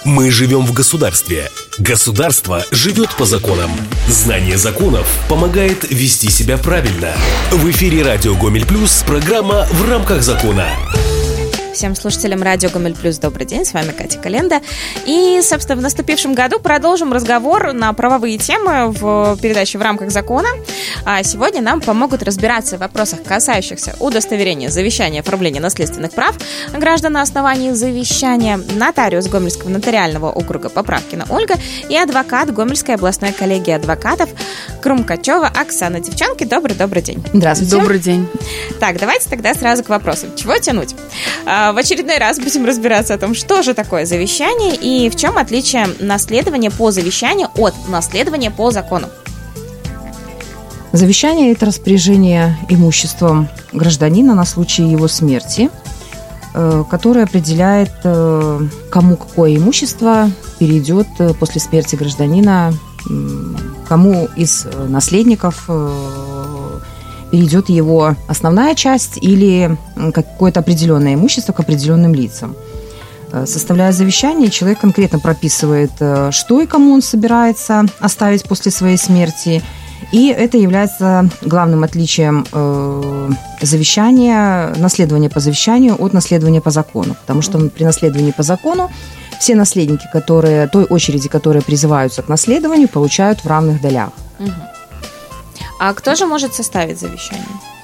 Мы живем в государстве. Государство живет по законам. Знание законов помогает вести себя правильно. В эфире радио Гомель Плюс, программа «В рамках закона». Всем слушателям радио Гомель Плюс добрый день, с вами Катя Календа. И, собственно, в наступившем году продолжим разговор на правовые темы в передаче «В рамках закона». А сегодня нам помогут разбираться в вопросах, касающихся удостоверения, завещания, оформления наследственных прав граждан на основании завещания, нотариус Гомельского нотариального округа Поправкина Ольга и адвокат Гомельской областной коллегии адвокатов Крумкачева Оксана. Девчонки, добрый день. Здравствуйте. Добрый день. Так, давайте тогда сразу к вопросу. Чего тянуть? В очередной раз будем разбираться о том, что же такое завещание и в чем отличие наследования по завещанию от наследования по закону. Завещание – это распоряжение имуществом гражданина на случай его смерти, которое определяет, кому какое имущество перейдет после смерти гражданина, кому из наследников перейдет его основная часть или какое-то определенное имущество к определенным лицам. Составляя завещание, человек конкретно прописывает, что и кому он собирается оставить после своей смерти. И это является главным отличием завещания, наследования по завещанию от наследования по закону. Потому что при наследовании по закону все наследники, той очереди, которые призываются к наследованию, получают в равных долях. А кто же может составить завещание?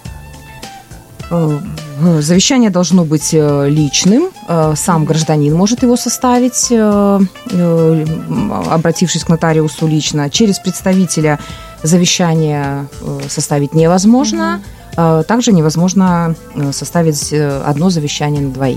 Завещание должно быть личным. Сам гражданин может его составить, обратившись к нотариусу лично. Через представителя завещание составить невозможно. Также невозможно составить одно завещание на двоих.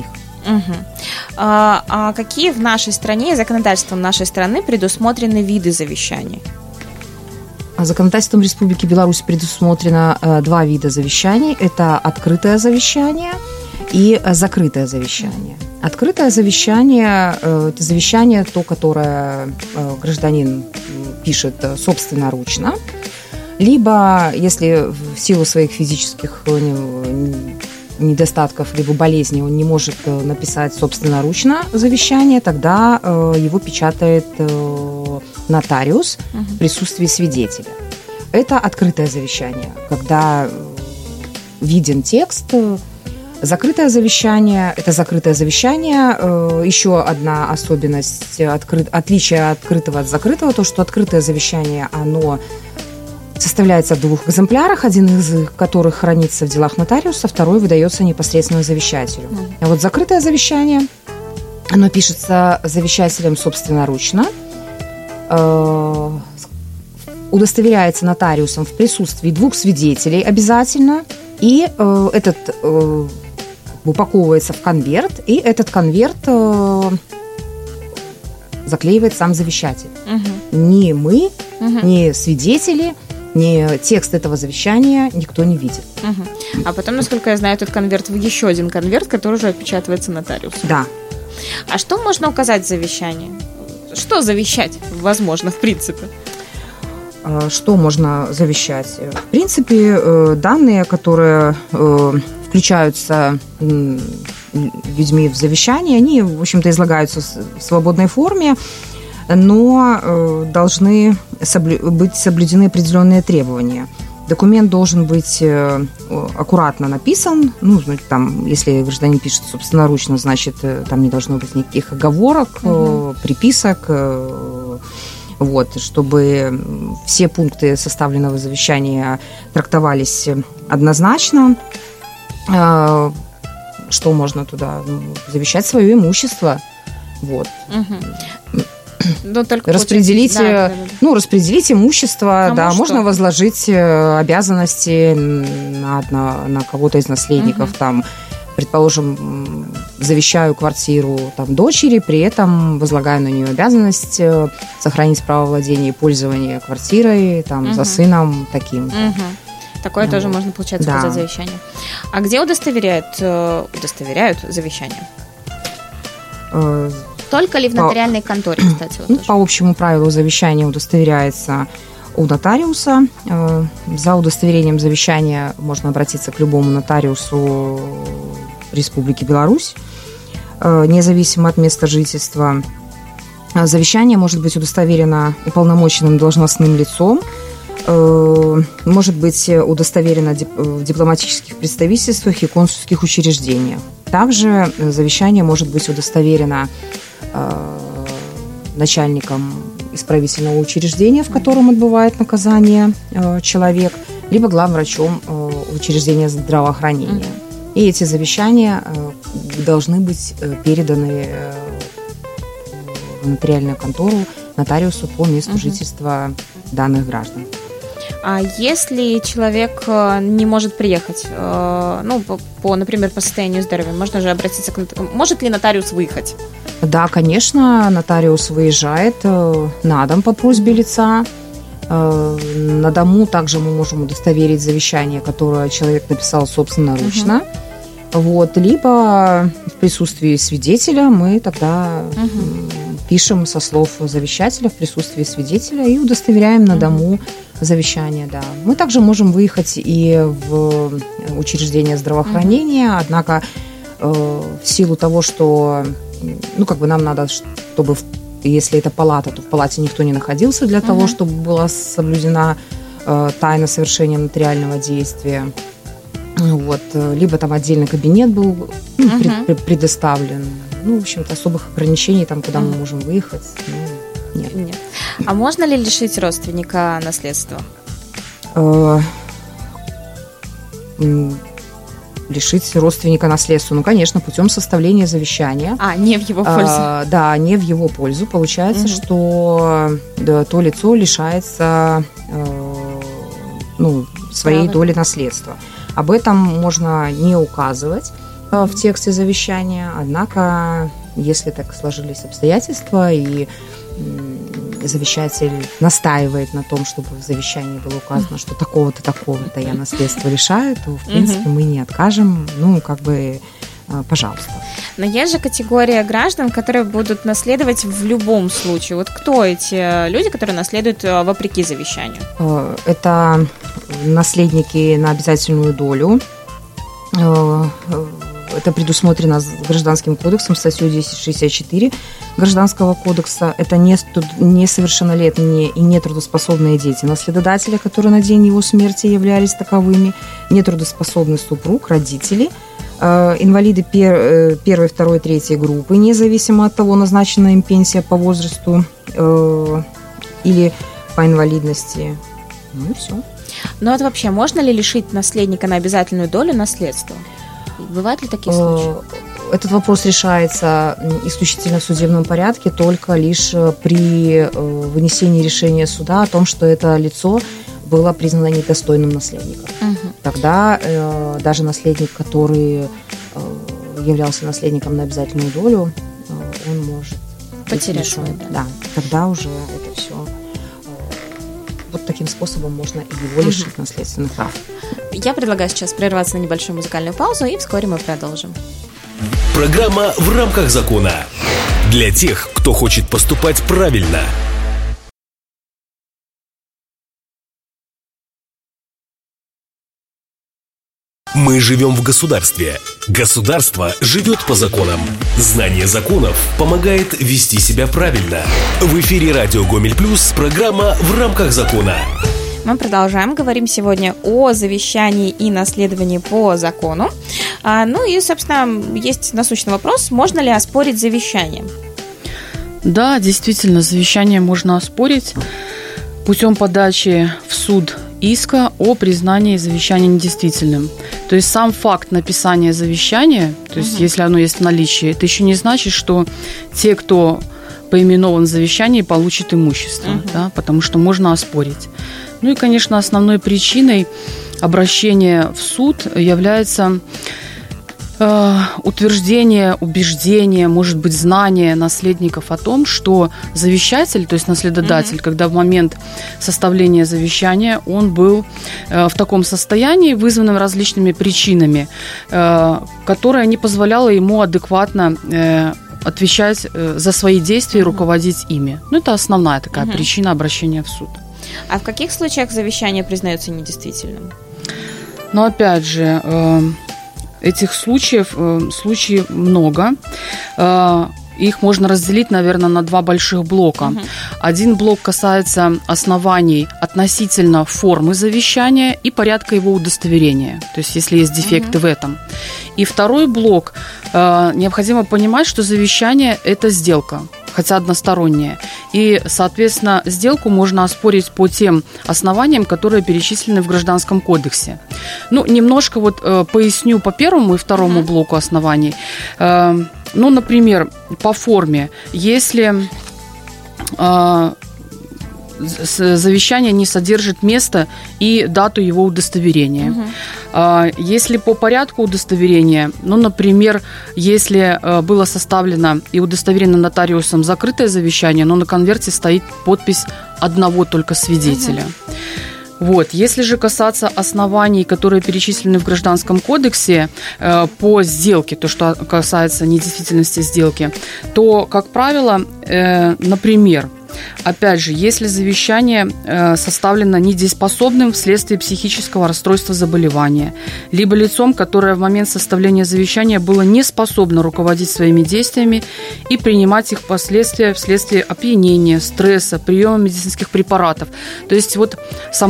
А какие в нашей стране, законодательством нашей страны предусмотрены виды завещаний? Законодательством Республики Беларусь предусмотрено два вида завещаний. Это открытое завещание и закрытое завещание. Открытое завещание – это завещание, то, которое гражданин пишет собственноручно, либо, если в силу своих физических недостатков либо болезней он не может написать собственноручно завещание, тогда его печатает нотариус в присутствии свидетеля. Это открытое завещание, когда виден текст. Закрытое завещание – это закрытое завещание. Еще одна особенность, отличие открытого от закрытого, то, что открытое завещание, оно составляется в двух экземплярах, один из которых хранится в делах нотариуса, второй выдается непосредственно завещателю. А вот закрытое завещание, оно пишется завещателем собственноручно, удостоверяется нотариусом в присутствии двух свидетелей обязательно, и этот упаковывается в конверт, и этот конверт заклеивает сам завещатель. Ни мы, ни свидетели, ни текст этого завещания никто не видит. А потом, насколько я знаю, этот конверт в еще один конверт, который уже отпечатывается нотариусом. Да. А что можно указать в завещании? Что завещать возможно, в принципе? Что можно завещать? В принципе, данные, которые включаются людьми в завещание, они, в общем-то, излагаются в свободной форме, но должны быть соблюдены определенные требования. Документ должен быть аккуратно написан. Там, если гражданин пишет собственноручно, значит, там не должно быть никаких оговорок, приписок, чтобы все пункты составленного завещания трактовались однозначно. Что можно туда? завещать свое имущество. Распределить, распределить имущество, можно возложить обязанности на кого-то из наследников, предположим, завещаю квартиру дочери, при этом возлагаю на нее обязанность сохранить право владения и пользования квартирой за сыном таким. Такое тоже можно, получается, указать завещание. А где удостоверяют завещание? Только ли в нотариальной конторе, кстати? По общему правилу завещание удостоверяется у нотариуса. За удостоверением завещания можно обратиться к любому нотариусу Республики Беларусь, независимо от места жительства. Завещание может быть удостоверено уполномоченным должностным лицом, может быть удостоверено в дипломатических представительствах и консульских учреждениях. Также завещание может быть удостоверено начальником исправительного учреждения, в котором отбывает наказание человек, либо главврачом учреждения здравоохранения. И эти завещания должны быть переданы в нотариальную контору нотариусу по месту жительства данных граждан. А если человек не может приехать, например, по состоянию здоровья, можно же обратиться к нотариусу. Может ли нотариус выехать? Да, конечно, нотариус выезжает на дом по просьбе лица. На дому также мы можем удостоверить завещание, которое человек написал собственноручно. Либо в присутствии свидетеля мы тогда пишем со слов завещателя в присутствии свидетеля и удостоверяем на дому завещание. Да. Мы также можем выехать и в учреждение здравоохранения, однако в силу того, что нам надо, чтобы, если это палата, то в палате никто не находился для того, чтобы была соблюдена тайна совершения нотариального действия. Либо там отдельный кабинет был предоставлен. В общем-то, особых ограничений, там, куда мы можем выехать, нет. А можно ли лишить родственника наследства? Лишить родственника наследства? Конечно, путем составления завещания. Не в его пользу. Да, не в его пользу. Получается, что то лицо лишается своей доли наследства. Об этом можно не указывать в тексте завещания, однако, если так сложились обстоятельства, и завещатель настаивает на том, чтобы в завещании было указано, что такого-то, такого-то я наследство лишаю, то, в принципе, мы не откажем, пожалуйста. Но есть же категория граждан, которые будут наследовать в любом случае. Кто эти люди, которые наследуют вопреки завещанию? Это наследники на обязательную долю. Это предусмотрено Гражданским кодексом, статьей 1064 Гражданского кодекса. Это несовершеннолетние и нетрудоспособные дети наследодателя, которые на день его смерти являлись таковыми, нетрудоспособный супруг, родители, инвалиды первой, второй, третьей группы, независимо от того, назначена им пенсия по возрасту или по инвалидности. И все. Вообще, можно ли лишить наследника на обязательную долю наследства? Бывают ли такие случаи? Этот вопрос решается исключительно в судебном порядке, только лишь при вынесении решения суда о том, что это лицо было признано недостойным наследником. Тогда даже наследник, который являлся наследником на обязательную долю, он может потерять. Да, тогда уже это все. Таким способом можно его лишить наследственных прав. Я предлагаю сейчас прерваться на небольшую музыкальную паузу, и вскоре мы продолжим. Программа «В рамках закона». Для тех, кто хочет поступать правильно. Мы живем в государстве. Государство живет по законам. Знание законов помогает вести себя правильно. В эфире радио Гомель Плюс программа «В рамках закона». Мы продолжаем. Говорим сегодня о завещании и наследовании по закону. Собственно, есть насущный вопрос. Можно ли оспорить завещание? Да, действительно, завещание можно оспорить путем подачи в суд иска о признании завещания недействительным. То есть сам факт написания завещания, то есть если оно есть в наличии, это еще не значит, что те, кто поименован в завещании, получат имущество, да, потому что можно оспорить. И, конечно, основной причиной обращения в суд является утверждение, убеждение, может быть, знание наследников о том, что завещатель, то есть наследодатель, когда в момент составления завещания он был в таком состоянии, вызванном различными причинами, которое не позволяло ему адекватно отвечать за свои действия и руководить ими. Это основная такая причина обращения в суд. А в каких случаях завещание признается недействительным? Опять же, этих случаев много. их можно разделить, наверное, на два больших блока. Один блок касается оснований относительно формы завещания и порядка его удостоверения, то есть если есть дефекты в этом. И второй блок, необходимо понимать, что завещание – это сделка, хотя односторонняя. И, соответственно, сделку можно оспорить по тем основаниям, которые перечислены в Гражданском кодексе. Ну, немножко поясню по первому и второму блоку оснований. Ну, например, по форме, если завещание не содержит место и дату его удостоверения. Если по порядку удостоверения, ну, например, если было составлено и удостоверено нотариусом закрытое завещание, но на конверте стоит подпись одного только свидетеля. Вот. Если же касаться оснований, которые перечислены в Гражданском кодексе по сделке, то, что касается недействительности сделки, то, как правило, например, опять же, если завещание составлено недееспособным вследствие психического расстройства заболевания, либо лицом, которое в момент составления завещания было не способно руководить своими действиями и принимать их последствия вследствие опьянения, стресса, приема медицинских препаратов. То есть вот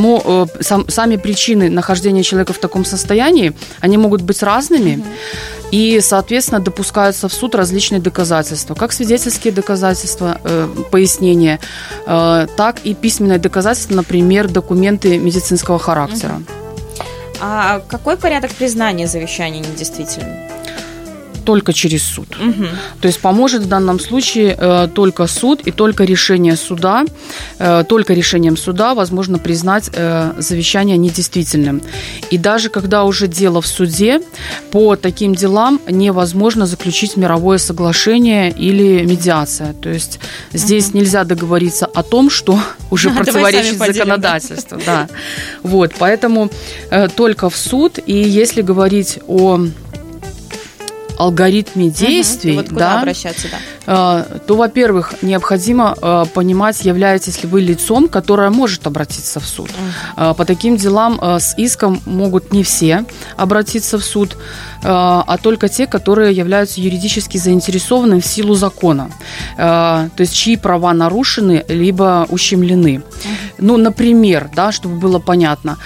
сами причины нахождения человека в таком состоянии, они могут быть разными, и, соответственно, допускаются в суд различные доказательства, как свидетельские доказательства, пояснения, так и письменные доказательства, например, документы медицинского характера. А какой порядок признания завещания недействительным? Только через суд. То есть поможет в данном случае только суд и только решение суда, только решением суда возможно признать завещание недействительным. И даже когда уже дело в суде, по таким делам невозможно заключить мировое соглашение или медиация. То есть здесь нельзя договориться о том, что уже противоречит законодательству. Да. Вот, поэтому только в суд. И если говорить о алгоритме действий, вот куда обращаться, то, во-первых, необходимо понимать, являетесь ли вы лицом, которое может обратиться в суд. По таким делам с иском могут не все обратиться в суд, а только те, которые являются юридически заинтересованы в силу закона, то есть чьи права нарушены либо ущемлены. Ну, например, да, чтобы было понятно,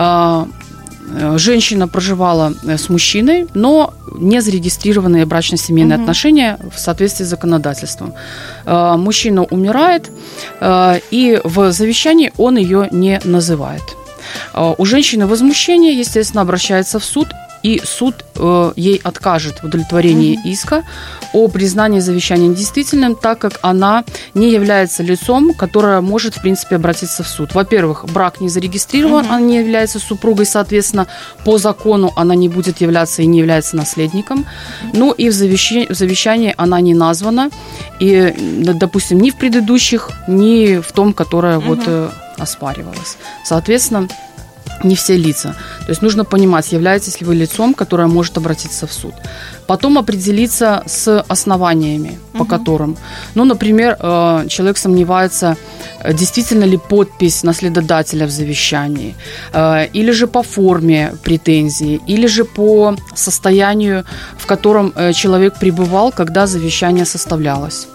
женщина проживала с мужчиной, но не зарегистрированные брачно-семейные отношения в соответствии с законодательством. Мужчина умирает, и в завещании он ее не называет. У женщины возмущение, естественно, обращается в суд, и суд ей откажет в удовлетворении иска о признании завещания недействительным, так как она не является лицом, которое может, в принципе, обратиться в суд. Во-первых, брак не зарегистрирован, она не является супругой, соответственно, по закону она не будет являться и не является наследником. Ну и в завещании она не названа, и, допустим, ни в предыдущих, ни в том, которое оспаривалось. Соответственно, не все лица. То есть нужно понимать, являетесь ли вы лицом, которое может обратиться в суд. Потом определиться с основаниями, по которым. Ну, например, человек сомневается, действительно ли подпись наследодателя в завещании, или же по форме претензии, или же по состоянию, в котором человек пребывал, когда завещание составлялось.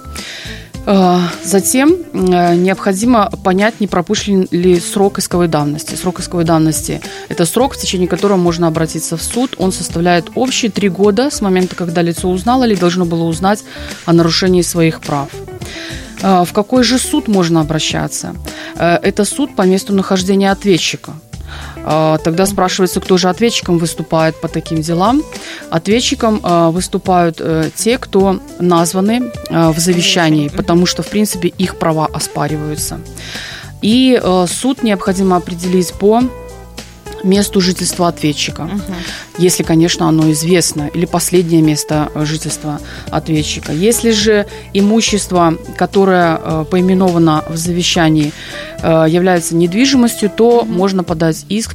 Затем необходимо понять, не пропущен ли срок исковой давности. Срок исковой давности – это срок, в течение которого можно обратиться в суд. Он составляет общие 3 года с момента, когда лицо узнало или должно было узнать о нарушении своих прав. В какой же суд можно обращаться? Это суд по месту нахождения ответчика. Тогда спрашивается, кто же ответчиком выступает по таким делам. Ответчиком выступают те, кто названы в завещании, потому что, в принципе, их права оспариваются. И суд необходимо определить по месту жительства ответчика, если, конечно, оно известно, или последнее место жительства ответчика. Если же имущество, которое поименовано в завещании, является недвижимостью, то нужно подавать иск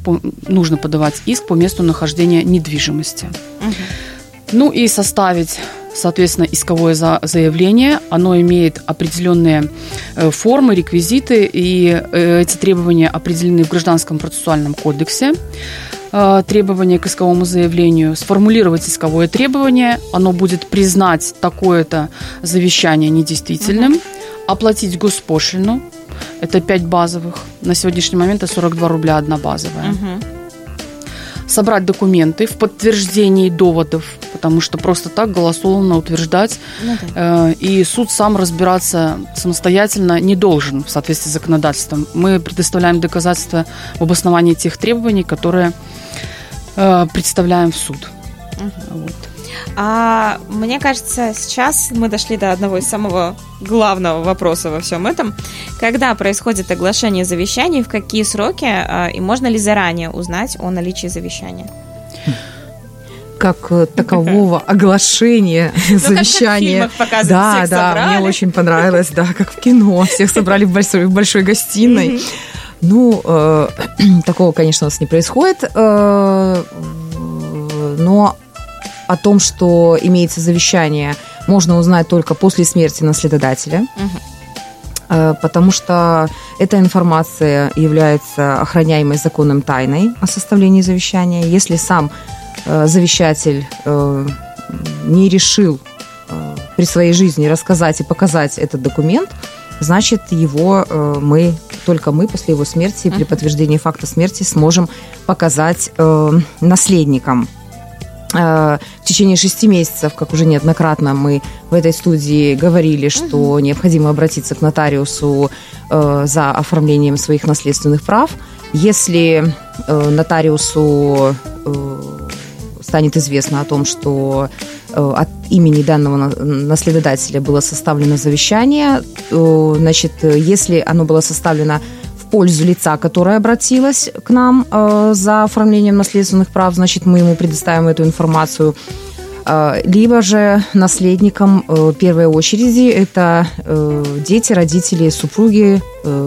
по месту нахождения недвижимости. Ну и составить, соответственно, исковое заявление. Оно имеет определенные формы, реквизиты, и эти требования определены в Гражданском процессуальном кодексе. требования к исковому заявлению, сформулировать исковое требование, оно будет признать такое-то завещание недействительным, оплатить госпошлину, это 5 базовых, на сегодняшний момент это 42 рубля одна базовая. Собрать документы в подтверждении доводов, потому что просто так голословно утверждать, и суд сам разбираться самостоятельно не должен в соответствии с законодательством. Мы предоставляем доказательства в обосновании тех требований, которые представляем в суд. Вот. Мне кажется, сейчас мы дошли до одного из самого главного вопроса во всем этом. Когда происходит оглашение завещаний, в какие сроки, и можно ли заранее узнать о наличии завещания? Как такового оглашения завещания. Да, мне очень понравилось, да, как в кино. Всех собрали в большой гостиной. Такого, конечно, у нас не происходит, но о том, что имеется завещание, можно узнать только после смерти наследодателя, потому что эта информация является охраняемой законом тайной о составлении завещания. Если сам завещатель не решил при своей жизни рассказать и показать этот документ, значит, его только мы после его смерти, при подтверждении факта смерти, сможем показать наследникам. В течение 6 месяцев, как уже неоднократно мы в этой студии говорили, что необходимо обратиться к нотариусу за оформлением своих наследственных прав. Если нотариусу станет известно о том, что от имени данного наследодателя было составлено завещание, значит, если оно было составлено в пользу лица, которое обратилось к нам за оформлением наследственных прав, значит, мы ему предоставим эту информацию. Либо же наследникам первой очереди это дети, родители, супруги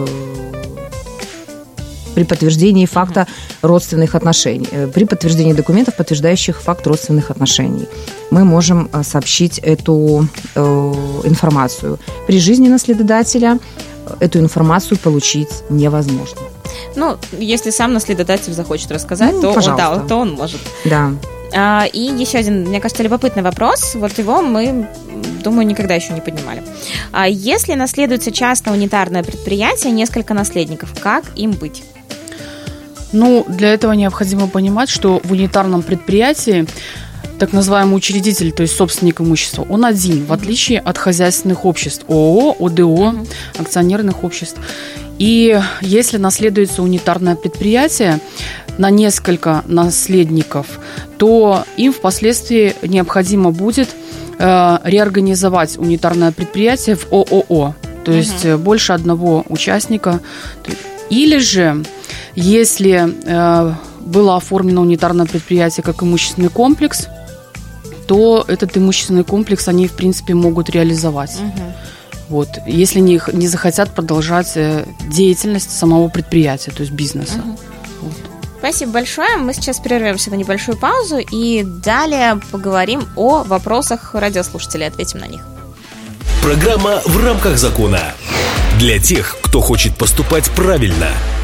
при подтверждении факта родственных отношений, при подтверждении документов, подтверждающих факт родственных отношений. Мы можем сообщить эту информацию. При жизни наследодателя эту информацию получить невозможно. Если сам наследодатель захочет рассказать, то он может. Да. И еще один, мне кажется, любопытный вопрос. Вот его мы, думаю, никогда еще не поднимали. Если наследуется частное унитарное предприятие, несколько наследников, как им быть? Для этого необходимо понимать, что в унитарном предприятии так называемый учредитель, то есть собственник имущества, он один, в отличие от хозяйственных обществ, ООО, ОДО, акционерных обществ. И если наследуется унитарное предприятие на несколько наследников, то им впоследствии необходимо будет реорганизовать унитарное предприятие в ООО, то есть больше одного участника. Или же, если было оформлено унитарное предприятие как имущественный комплекс, то этот имущественный комплекс они, в принципе, могут реализовать. Вот, если не захотят продолжать деятельность самого предприятия, то есть бизнеса. Вот. Спасибо большое. Мы сейчас прервемся на небольшую паузу и далее поговорим о вопросах радиослушателей, ответим на них. Программа «В рамках закона». Для тех, кто хочет поступать правильно.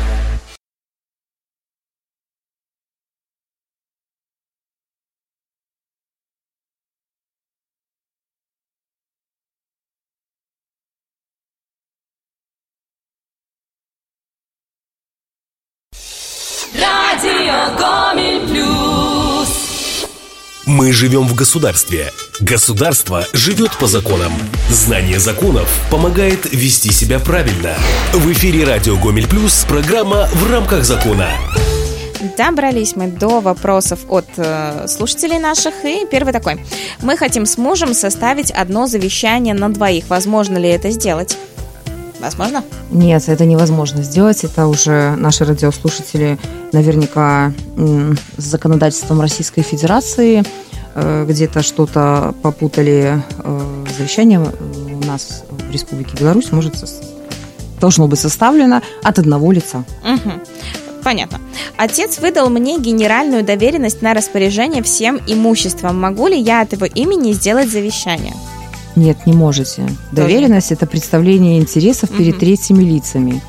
Радио Гомель Плюс. Мы живем в государстве. Государство живет по законам. Знание законов помогает вести себя правильно. В эфире радио Гомель Плюс программа «В рамках закона». Добрались мы до вопросов от слушателей наших. И первый такой. Мы хотим с мужем составить одно завещание на двоих. Возможно ли это сделать? Возможно? Нет, это невозможно сделать. Это уже наши радиослушатели наверняка с законодательством Российской Федерации где-то что-то попутали. Завещание у нас в Республике Беларусь должно быть составлено от одного лица. Понятно. Отец выдал мне генеральную доверенность на распоряжение всем имуществом. Могу ли я от его имени сделать завещание? Нет, не можете. Доверенность – это представление интересов перед третьими лицами.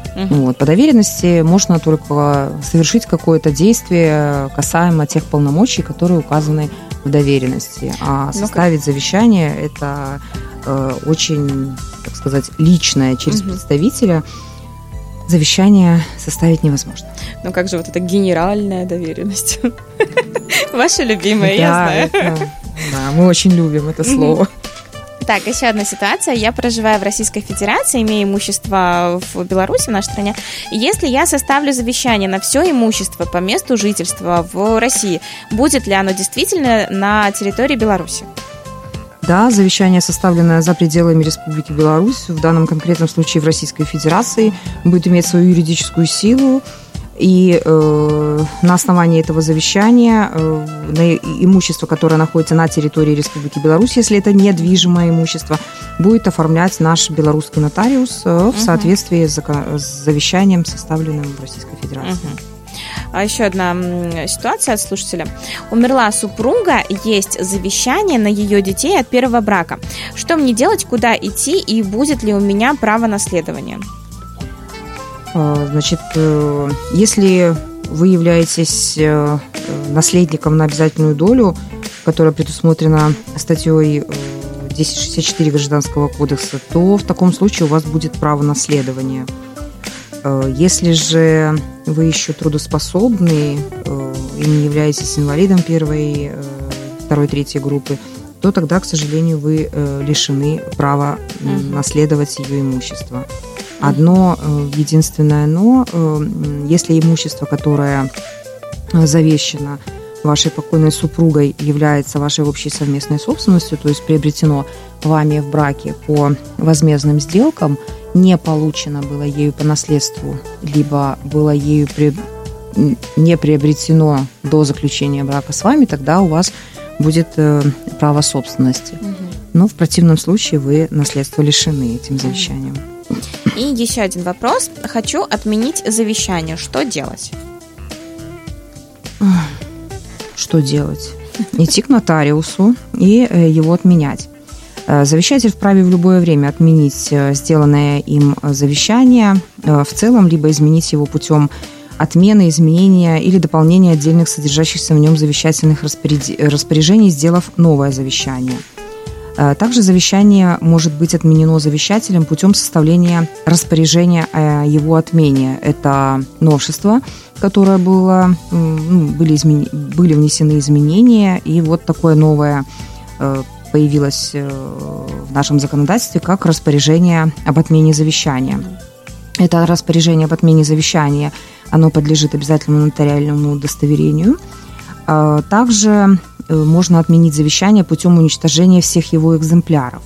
Вот. По доверенности можно только совершить какое-то действие касаемо тех полномочий, которые указаны в доверенности. А составить завещание – это очень, так сказать, личное через представителя. Завещание составить невозможно. Ну как же вот эта генеральная доверенность? Ваша любимая, я знаю. Да, мы очень любим это слово. Так, еще одна ситуация. Я проживаю в Российской Федерации, имею имущество в Беларуси, в нашей стране. Если я составлю завещание на все имущество по месту жительства в России, будет ли оно действительно на территории Беларуси? Да, завещание, составленное за пределами Республики Беларусь, в данном конкретном случае в Российской Федерации, будет иметь свою юридическую силу. И на основании этого завещания на имущество, которое находится на территории Республики Беларусь, если это недвижимое имущество, будет оформлять наш белорусский нотариус в соответствии с завещанием, составленным в Российской Федерации. А еще одна ситуация от слушателя. Умерла супруга, есть завещание на ее детей от первого брака. Что мне делать, куда идти и будет ли у меня право наследования? Значит, если вы являетесь наследником на обязательную долю, которая предусмотрена статьей 1064 Гражданского кодекса, то в таком случае у вас будет право наследования. Если же вы еще трудоспособны и не являетесь инвалидом первой, второй, третьей группы, то тогда, к сожалению, вы лишены права наследовать ее имущество. Одно единственное «но», если имущество, которое завещано вашей покойной супругой, является вашей общей совместной собственностью, то есть приобретено вами в браке по возмездным сделкам, не получено было ею по наследству, либо было ею не приобретено до заключения брака с вами, тогда у вас будет право собственности. Но в противном случае вы наследство лишены этим завещанием. И еще один вопрос. Хочу отменить завещание. Что делать? Что делать? Идти к нотариусу и его отменять. Завещатель вправе в любое время отменить сделанное им завещание в целом, либо изменить его путем отмены, изменения или дополнения отдельных содержащихся в нем завещательных распоряжений, сделав новое завещание. Также завещание может быть отменено завещателем путем составления распоряжения о его отмене. Это новшество, в которое были внесены изменения, и вот такое новое появилось в нашем законодательстве, как распоряжение об отмене завещания. Это распоряжение об отмене завещания, оно подлежит обязательному нотариальному удостоверению. Также можно отменить завещание путем уничтожения всех его экземпляров.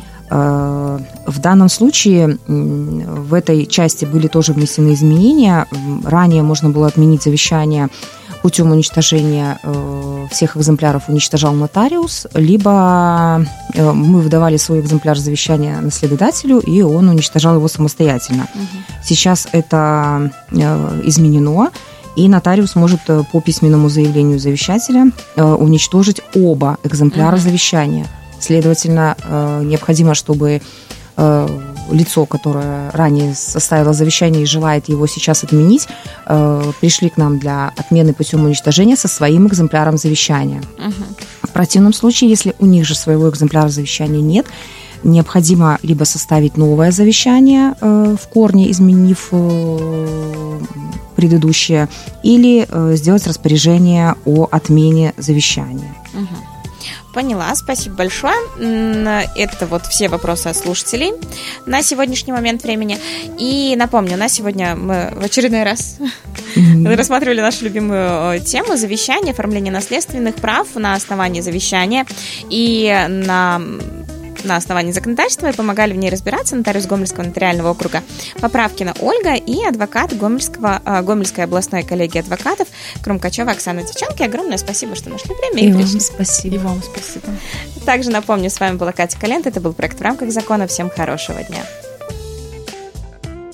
В данном случае в этой части были тоже внесены изменения. Ранее можно было отменить завещание путем уничтожения всех экземпляров, уничтожал нотариус, либо мы выдавали свой экземпляр завещания наследодателю, и он уничтожал его самостоятельно. Сейчас это изменено, и нотариус может по письменному заявлению завещателя уничтожить оба экземпляра завещания. Следовательно, необходимо, чтобы лицо, которое ранее составило завещание и желает его сейчас отменить, пришли к нам для отмены путем уничтожения со своим экземпляром завещания. В противном случае, если у них же своего экземпляра завещания нет, необходимо либо составить новое завещание, в корне изменив предыдущее, или сделать распоряжение о отмене завещания. Поняла, спасибо большое. Это вот все вопросы от слушателей на сегодняшний момент времени. И напомню, на сегодня мы в очередной раз рассматривали нашу любимую тему завещания, оформление наследственных прав на основании завещания и на основании законодательства, и помогали в ней разбираться нотариус Гомельского нотариального округа Поправкина Ольга и адвокат Гомельской областной коллегии адвокатов Крумкачева Оксана. Девчонки, огромное спасибо, что нашли время и пришли. Спасибо. И вам спасибо. Также напомню, с вами была Катя Календа. Это был проект «В рамках закона». Всем хорошего дня.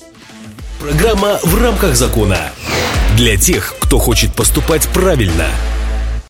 Программа «В рамках закона». Для тех, кто хочет поступать правильно.